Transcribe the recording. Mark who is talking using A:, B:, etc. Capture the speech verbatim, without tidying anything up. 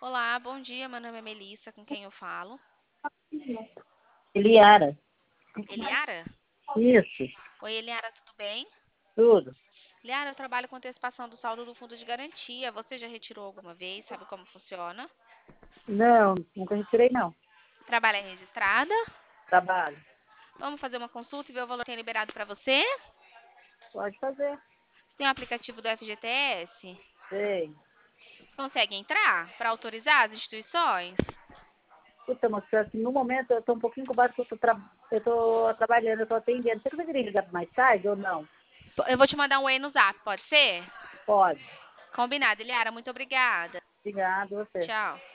A: Olá, bom dia. Meu nome é Melissa, com quem eu falo?
B: Eliara.
A: Eliara?
B: Isso,
A: Oi, Eliara, tudo bem?
B: tudo.
A: Eliara, eu trabalho com antecipação do saldo do fundo de garantia. Você já retirou alguma vez? Sabe como funciona?
B: Não, nunca retirei, não.
A: Trabalha registrada?
B: Trabalho.
A: Vamos fazer uma consulta e ver o valor que é liberado para você?
B: Pode fazer.
A: Você tem o aplicativo do F G T S?
B: Sei.
A: Consegue entrar para autorizar as instituições?
B: Puta, moça, assim, no momento eu tô um pouquinho ocupado porque eu tô, tra... eu tô trabalhando, eu tô atendendo. Você conseguiria ligar mais tarde ou não?
A: Eu vou te mandar um e no zap, pode ser?
B: Pode.
A: Combinado, Eliara. Muito obrigada.
B: Obrigado, você.
A: Tchau.